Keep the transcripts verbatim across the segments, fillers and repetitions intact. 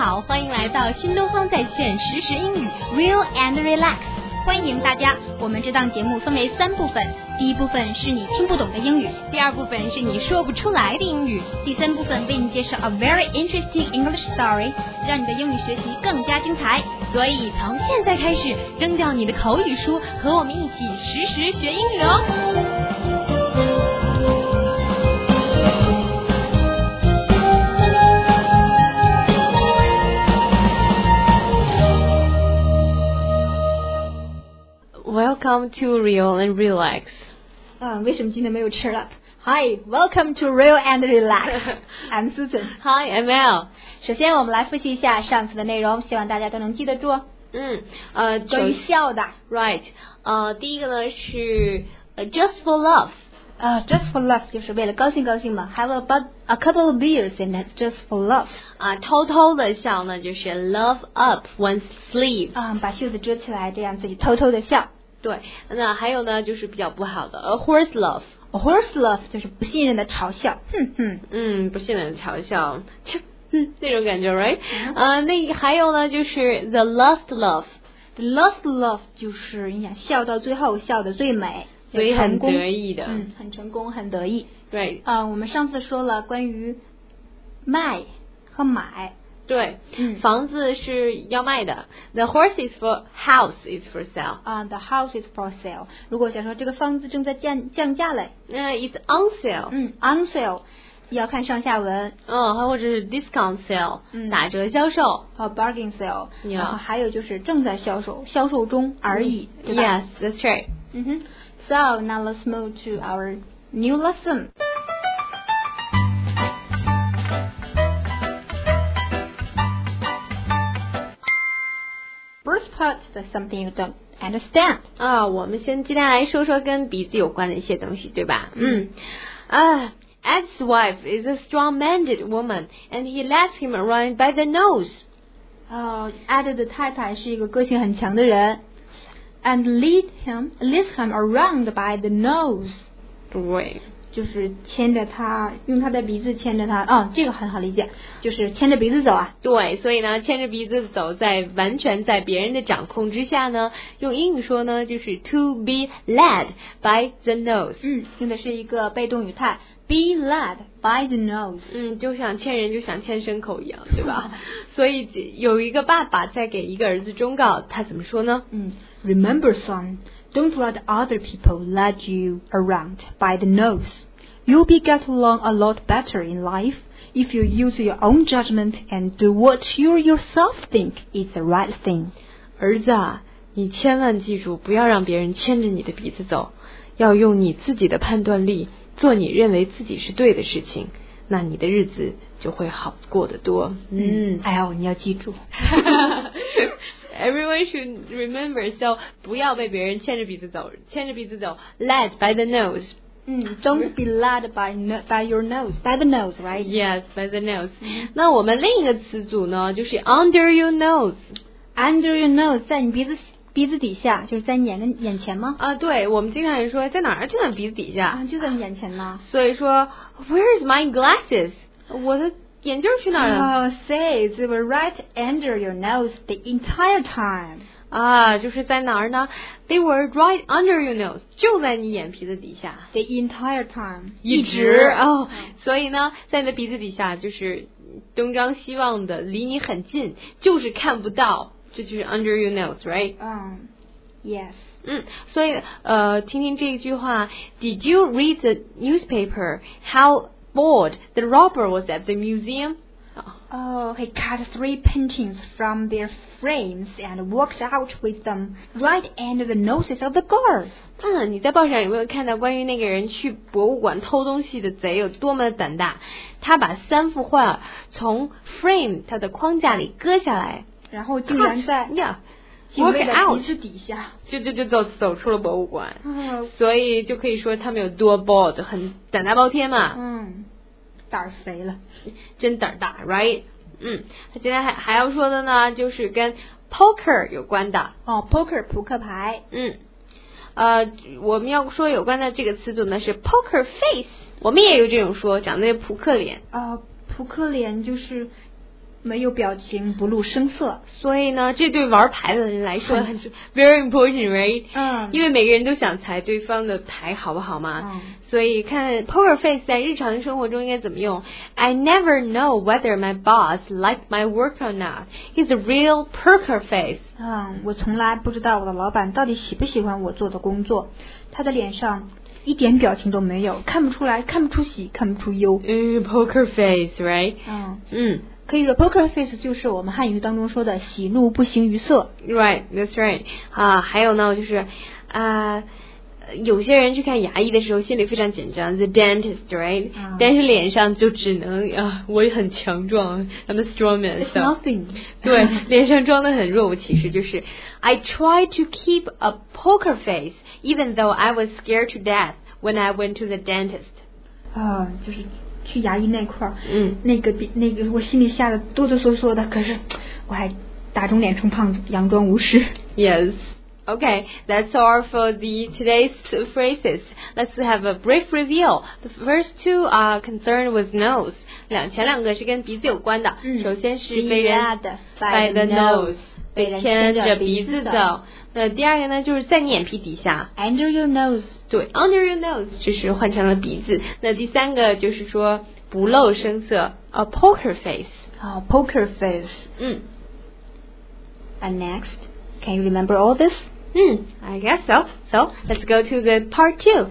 好，欢迎来到新东方在线实时英语 Real and Relax， 欢迎大家。我们这档节目分为三部分，第一部分是你听不懂的英语，第二部分是你说不出来的英语，第三部分为你介绍 a very interesting English story， 让你的英语学习更加精彩。所以从现在开始，扔掉你的口语书，和我们一起实时学英语哦。 Welcome to Real and Relax. 啊，为什么今天没有 cheer up? Hi, welcome to Real and Relax. I'm Susan. Hi, I'm Al. 首先，我们来复习一下上次的内容，希望大家都能记得住。 嗯，呃， 关于笑的 ，right， 呃，第一个呢是呃 just for love， 啊、uh, ，just for love 就是为了高兴高兴嘛。Have a but a couple of beers and just for love。 啊，偷偷的笑呢就是 love up one's sleeve， 啊、把袖子遮起来，这样自己偷偷的笑。 对，那还有呢就是比较不好的 a horse love。A horse love 就是不信任的嘲笑，哼哼， 嗯，不信任的嘲笑，切，嗯，那种感觉 ，right？ 啊、呃，那还有呢，就是 the last love，the last love 就是你想笑到最后，笑得最美， 所以很得意的， 嗯，很成功，很得意。 对， 啊、呃，我们上次说了关于卖和买。 对， 嗯， 房子是要卖的。The horse is for house is for sale. 啊、uh, ，the house is for sale. 如果想说这个房子正在降降价嘞， 那、uh, it's on sale. 嗯 ，on sale 要看上下文。 嗯，或者是 discount sale，、嗯、打折销售。 和 bargain sale，、yeah. 然后还有就是正在销售，销售中而已，对吧 ？Yes, that's right. 嗯哼。So now let's move to our new lesson. First part is something you don't understand. 啊，我们先今天来说说跟鼻子有关的一些东西，对吧？嗯。啊、uh, Ed's wife is a strong-minded woman, and he lets him run by the nose. 哦、uh, ，Ed 的太太是一个个性很强的人 ，and lead him, leads him around by the nose. 对。 就是牵着他，用他的鼻子牵着他，哦，这个很好理解，就是牵着鼻子走啊。 对，所以呢，牵着鼻子走，在完全在别人的掌控之下呢，用英语说呢，就是 to be led by the nose。 嗯，用的是一个被动语态 ，be led by the nose。 嗯，就像牵人就像牵牲口一样，对吧？所以有一个爸爸在给一个儿子忠告，他怎么说呢？ 嗯 ，Remember, son.Don't let other people lead you around by the nose. You'll be get along a lot better in life if you use your own judgment and do what you yourself think is the right thing. 儿子啊，你千万记住，不要让别人牵着你的鼻子走，要用你自己的判断力做你认为自己是对的事情，那你的日子就会好过得多。 嗯，哎呀，你要记住。 Everyone should remember, so 不要被别人牵着鼻子走，牵着鼻子走 ，led by the nose. 嗯 ，Don't be led by no, by your nose, by the nose, right? Yes, by the nose. 嗯、那我们另一个词组呢，就是 under your nose. Under your nose， 在你鼻子鼻子底下，就是在你眼跟眼前吗？ 啊，对，我们经常也说在哪儿？就在鼻子底下， 啊，就在你眼前呢。 所以说 ，Where's my glasses？ 我的眼镜去哪儿了 ？Oh, say they were right under your nose the entire time. 啊，就是在哪儿呢 ？They were right under your nose， 就在你眼皮子底下。 The entire time， 一直哦，所以呢，在你的鼻子底下就是东张西望的，离你很近，就是看不到，这就是 under your nose，right？ 嗯、um, ，yes。 嗯，所以呃，听听这一句话 ，Did you read the newspaper? How bored the robber was at the museum? Oh, he cut three paintings from their frames and walked out with them right under the noses of the guards. 嗯，你在报上有没有看到关于那个人去博物馆偷东西的贼有多么的胆大？他把三幅画从 frame 他的框架里割下来， 然后竟然在呀。 警卫的鼻子底下， 就就就走走出了博物馆， 嗯、 所以就可以说他们有多 bold， 很胆大包天嘛。 嗯，胆儿肥了， 真胆儿大 ，right？ 嗯，他今天还还要说的呢，就是跟 poker 有关的。 哦 ，poker 扑克牌。 嗯，呃，我们要说有关的这个词组呢是 poker face， 我们也有这种说，长得扑克脸。 啊、呃，扑克脸就是没有表情，不露声色。 所以呢，这对玩牌的人来说很 very important, right？ 嗯， 因为每个人都想猜对方的牌好不好嘛。 嗯， 所以看 poker face 在日常生活中应该怎么用。I never know whether my boss liked my work or not. He's a real poker face. 嗯，我从来不知道我的老板到底喜不喜欢我做的工作。他的脸上一点表情都没有，看不出来，看不出喜，看不出忧。 嗯 ，poker face, right？ 嗯嗯。 可以说 poker face 就是我们汉语当中说的喜怒不形于色。 Right, that's right. 啊，还有呢，就是啊，有些人去看牙医的时候心里非常紧张 ，the dentist, right？、嗯、但是脸上就只能啊，我很强壮 ，I'm a strong man. It's nothing. 对，脸上装的很弱，其实就是 I try to keep a poker face, even though I was scared to death when I went to the dentist. 啊，就是。去牙医那块儿， 嗯， 那个比那个我心里吓得哆哆嗦嗦的，可是我还打肿脸充胖子，佯装无事。 Yes. Okay, that's all for the today's phrases. Let's have a brief review. The first two are concerned with nose. 两前两个是跟鼻子有关的。 嗯， 首先是被人 by the nose， 被牵着鼻子走。那第二个呢，就是在你眼皮底下 ，under your nose。 对 ，under your nose 就是换成了鼻子。那第三个就是说不露声色 ，a poker face。 啊、oh, ，poker face。 嗯。 And next, can you remember all this? 嗯 I guess so. So let's go to the part two.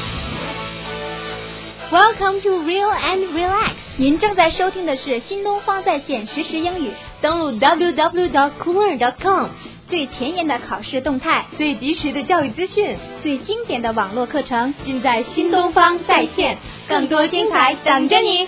Welcome to Real and Relax. 您正在收听的是新东方在线实时英语。登录 double-u double-u double-u dot coolearn dot com。最前沿的考试动态， 最及时的教育资讯， 最经典的网络课程，尽在新东方在线。更多精彩等着你。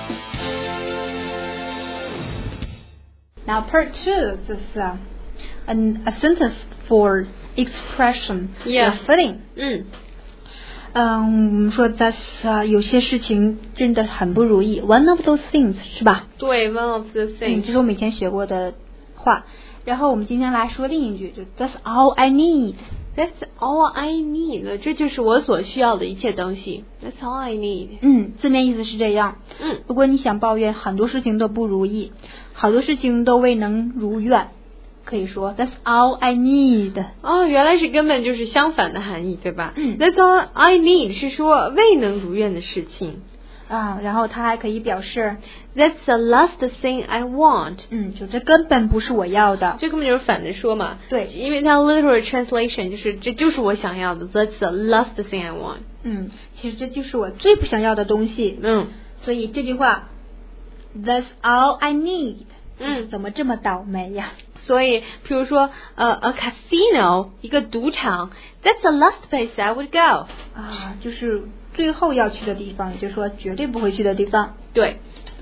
Now part two is uh, an, a sentence for expression, yeah. or feeling. 嗯。 嗯，我们说 that's、uh, 有些事情真的很不如意 ，one of those things 是吧？ 对 ，one of the things。 嗯，这是我们以前学过的话。然后我们今天来说另一句，就 That's all I need. That's all I need. 这就是我所需要的一切东西。That's all I need. 嗯，字面意思是这样。 嗯， 如果你想抱怨很多事情都不如意，好多事情都未能如愿，可以说 That's all I need. 哦，原来是根本就是相反的含义，对吧？ 嗯 That's all I need 是说未能如愿的事情。 啊，然后它还可以表示 That's the last thing I want。 嗯，就这根本不是我要的， 这根本就是反着说嘛。 对， 因为它 literal translation 就是这就是我想要的 ，That's the last thing I want。 嗯，其实这就是我最不想要的东西。 嗯， 所以这句话 That's all I need。 嗯， 怎么这么倒霉呀？ 所以，比如说，呃 ，a casino 一个赌场 ，That's the last place I would go。 啊，就是最后要去的地方，也就是说绝对不会去的地方。 对。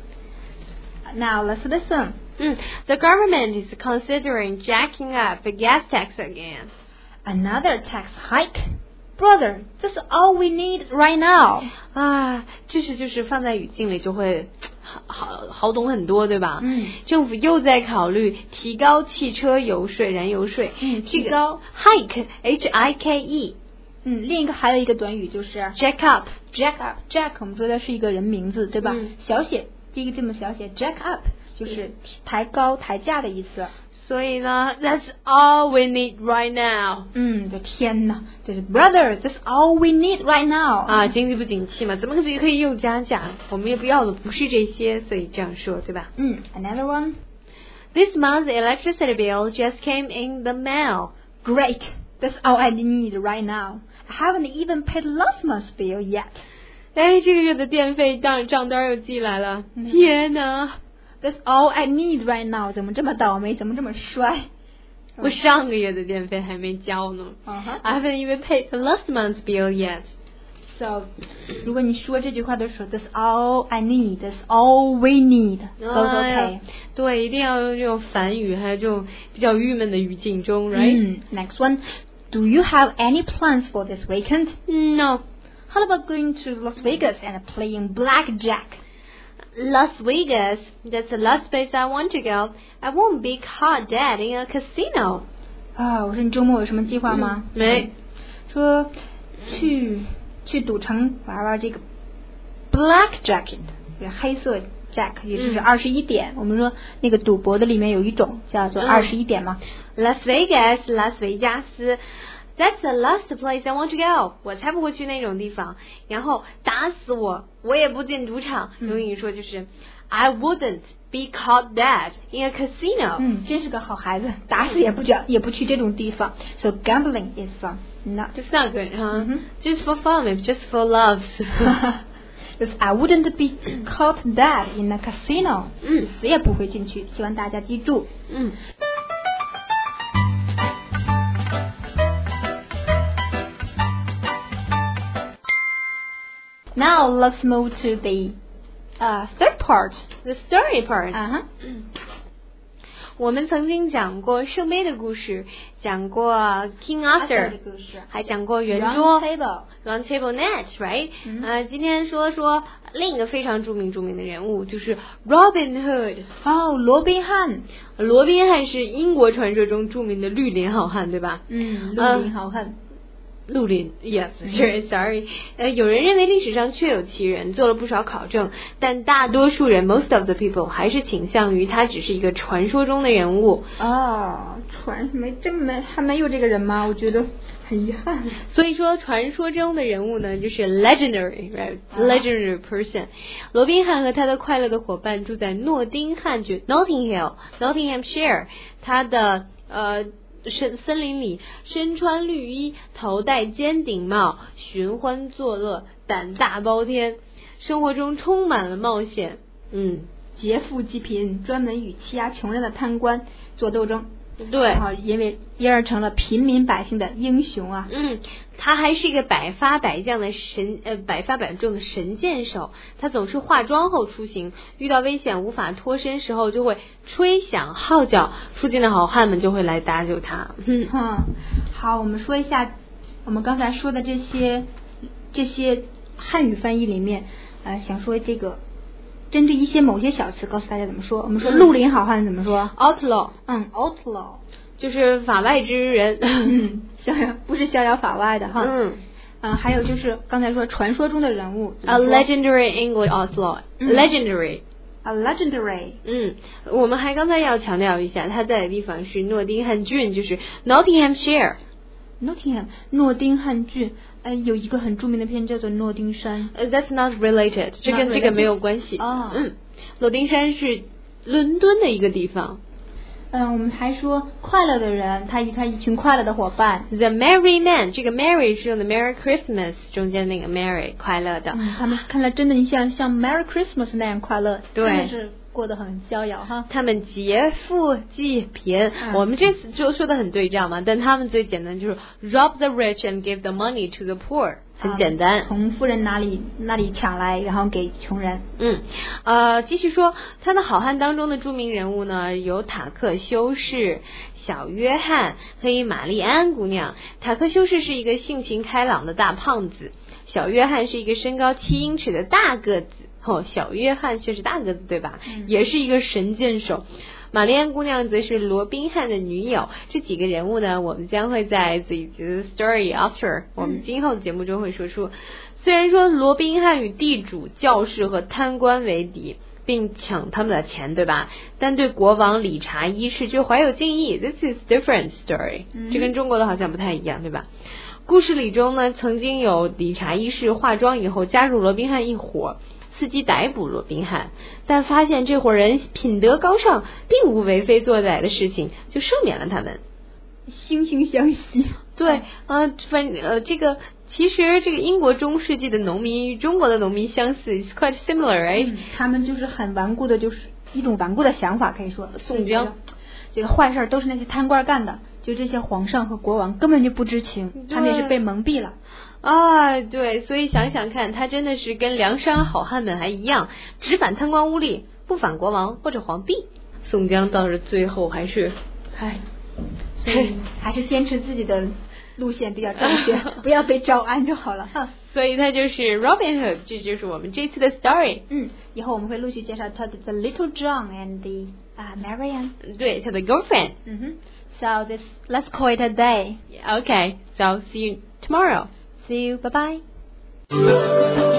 Now let's listen. 嗯 ，The government is considering jacking up the gas tax again. Another tax hike, brother. That's all we need right now. 啊，这是就是放在语境里就会好好好懂很多，对吧？ 嗯。 政府又在考虑提高汽车油税、燃油税。 嗯， 提高 hike h i k e。 嗯，另一个还有一个短语就是 jack up jack up jack 我们说的是一个人名字，对吧？ 嗯、 小写第一个字母小写 jack up 就是抬高抬价的意思。 所以呢 ，That's all we need right now。 嗯，这天哪，这是 brother, that's all we need right now。 啊，经济不景气嘛，怎么可以可以又加价？我们也不要的不是这些，所以这样说，对吧？ 嗯 ，Another one. This month's electricity bill just came in the mail. Great, that's all I need right now. I haven't even paid last month's bill yet. 哎，这个月的电费账账单又寄来了，嗯、天哪！ That's all I need right now. 怎么这么倒霉？怎么这么衰？ 我上个月的电费还没交呢。 Uh-huh. I haven't even paid the last month's bill yet. So, 如果你说这句话的时候 ，That's all I need. That's all we need. Both okay. 哎、对，一定要用这种反语，还有这种比较郁闷的语境中 ，right？ 嗯 Next one. Do you have any plans for this weekend? No. How about going to Las Vegas and playing blackjack? Las Vegas, that's the last place I want to go. I won't be caught dead in a casino. 啊，我说你周末有什么计划吗？ 嗯、没。 说去去赌城玩玩这个 blackjack，这个黑色 Jack， 也就是二十一点、嗯。我们说那个赌博的里面有一种叫做二十一点嘛。 Las Vegas， 拉斯维加斯。That's the last place I want to go。我才不会去那种地方。然后打死我，我也不进赌场。 嗯、 用英语说就是 I wouldn't be caught dead in a casino。 嗯，真是个好孩子，打死也不讲，也不去这种地方。So gambling is uh, not just not good, huh? Mm-hmm. Just for fun, maybe just for love. Because I wouldn't be caught dead in a casino。 嗯， 死也不会进去。希望大家记住。 嗯。 Now let's move to the uh, third part, the story part. 啊哈， 我们曾经讲过圣杯的故事，讲过 King Arthur 的故事， 还讲过圆桌 Round Table, Round Table Net, right？ 嗯、 呃，今天说说另一个非常著名著名的人物，就是 Robin Hood。 哦，罗宾汉。 罗宾汉是英国传说中著名的绿林好汉，对吧？ 嗯，绿林好汉。呃绿林 ，yes, sure, sorry。呃，有人认为历史上确有其人，做了不少考证，但大多数人 ，most of the people 还是倾向于他只是一个传说中的人物。 哦，传没这么还没有这个人吗？我觉得很遗憾。 所以说，传说中的人物呢，就是 legendary, right? Legendary person。罗宾汉和他的快乐的伙伴住在诺丁汉郡 Notting Hill, Nottinghamshire。他的呃。森森林里，身穿绿衣，头戴尖顶帽，寻欢作乐，胆大包天，生活中充满了冒险。嗯， 劫富济贫，专门与欺压穷人的贪官做斗争。 对， 然后因为因而成了平民百姓的英雄啊。 嗯，他还是一个百发百将的神呃百发百中的神箭手。他总是化妆后出行，遇到危险无法脱身时候就会吹响号角，附近的好汉们就会来搭救他。 嗯，好，我们说一下我们刚才说的这些这些汉语翻译里面，呃，想说这个。针对一些某些小词，告诉大家怎么说。我们说绿林好汉怎么说 ？Outlaw。 嗯 ，outlaw 就是法外之人， 嗯，逍遥不是逍遥法外的哈。 嗯。 啊、呃，还有就是刚才说传说中的人物 ，a legendary English outlaw，、嗯、legendary。 a legendary。 嗯，我们还刚才要强调一下，他在的地方是诺丁汉郡，就是 Nottinghamshire。Nottingham， 诺丁汉郡。呃，有一个很著名的片叫做《诺丁山》。 呃、uh, ，That's not related， 这跟这个没有关系。 哦， 嗯，诺丁山是伦敦的一个地方。 嗯、呃，我们还说快乐的人，他与他一群快乐的伙伴。 The Merry Man， 这个 Merry 是用的 Merry Christmas 中间那个 Merry 快乐的。 嗯，他们看来真的像像 Merry Christmas 那样快乐， 对， 真的是过得很逍遥哈。 他们劫富济贫、嗯，我们这次就说的很对，这样嘛？但他们最简单就是 rob the rich and give the money to the poor。很简单， 从富人那里那里抢来，然后给穷人。 嗯，呃，继续说，他的好汉当中的著名人物呢，有塔克修士、小约翰和一玛丽安姑娘。塔克修士是一个性情开朗的大胖子，小约翰是一个身高七英尺的大个子。哦，小约翰却是大个子，对吧？ 嗯、 也是一个神箭手。玛丽安姑娘则是罗宾汉的女友。这几个人物呢，我们将会在这一集的 story after 我们今后的节目中会说出。虽然说罗宾汉与地主、教士和贪官为敌，并抢他们的钱，对吧？但对国王、理查一世却怀有敬意。This is different story，、嗯、这跟中国的好像不太一样，对吧？故事里中呢，曾经有理查一世化妆以后加入罗宾汉一伙。伺机逮捕罗宾汉，但发现这伙人品德高尚，并无为非作歹的事情，就赦免了他们。 惺惺相惜。 对，呃，反呃，这个其实这个英国中世纪的农民与中国的农民相似 ，is quite similar，right？、 嗯、他们就是很顽固的，就是一种顽固的想法，可以说。 宋江， 就是坏事都是那些贪官干的，就这些皇上和国王根本就不知情，他们也是被蒙蔽了。 啊，对，所以想想看，他真的是跟梁山好汉们还一样，只反贪官污吏，不反国王或者皇帝。宋江到了最后还是，唉， 所以还是坚持自己的路线比较正确，不要被招安就好了哈。 所以他就是 Robin Hood， 这就是我们这次的 story。 嗯，以后我们会陆续介绍他的 The Little John and the 啊、uh, Marianne， 对，他的 girlfriend。 嗯哼。So this let's call it a day. Okay, so see you tomorrow. See you. Bye bye.